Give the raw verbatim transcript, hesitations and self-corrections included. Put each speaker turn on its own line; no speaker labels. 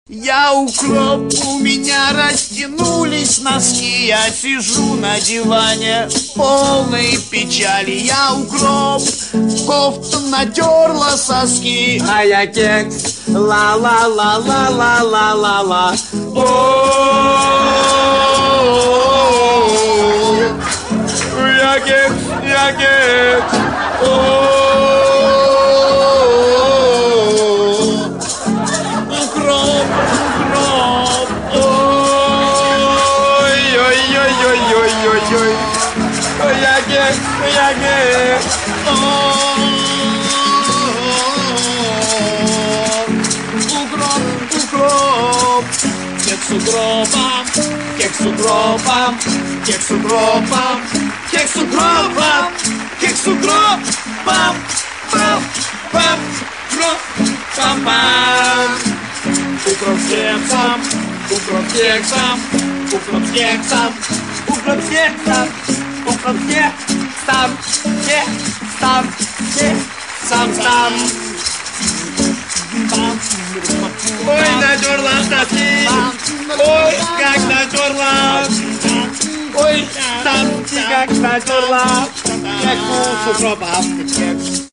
Я укроп, у меня растянулись носки. Я сижу на диване, полной печали. Я укроп, кофта натерла соски.
А я кекс, ла-ла-ла-ла-ла-ла-ла-ла.
Я кекс, я кекс. Укроп, укроп. Ой-ой-ой-ой-ой-ой-ой. Я кекс, я кекс. Укроп, укроп. Кекс с укропом, кекс с укропом, кекс с укропом, кекс с укропом, кекс с укропом, пам, пам, пам, пам, пам. Укроп с кексом, укроп с кексом, укроп с кексом, укроп с кексом, укроп с кексом, кексом, кексом, сам. Ой, натерла соски. Ой, как натерла. Ой, там как натерла. Как с укропом.